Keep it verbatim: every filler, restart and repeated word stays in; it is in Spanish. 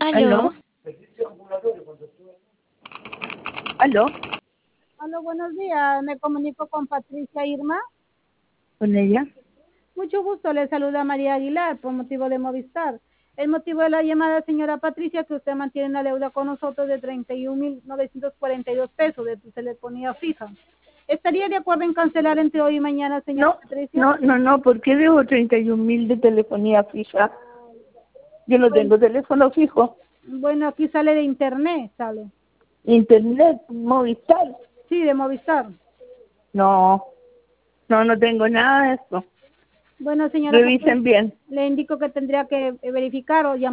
Aló. Aló. Aló. Aló, buenos días. Me comunico con Patricia Irma. ¿Con ella? Mucho gusto. Le saluda María Aguilar por motivo de Movistar. El motivo de la llamada, señora Patricia, que usted mantiene una deuda con nosotros de treinta y un mil novecientos cuarenta y dos pesos de tu telefonía fija. ¿Estaría de acuerdo en cancelar entre hoy y mañana, señora No, Patricia? no, no, no. ¿Por qué debo treinta y un mil de telefonía fija? Yo no Bueno, tengo teléfono fijo. bueno, aquí sale de internet, sale. Internet, Movistar. Sí, de Movistar. No, no, no tengo nada de eso. Bueno, señora Patricia, Revisen bien. le indico que tendría que verificar o llamar.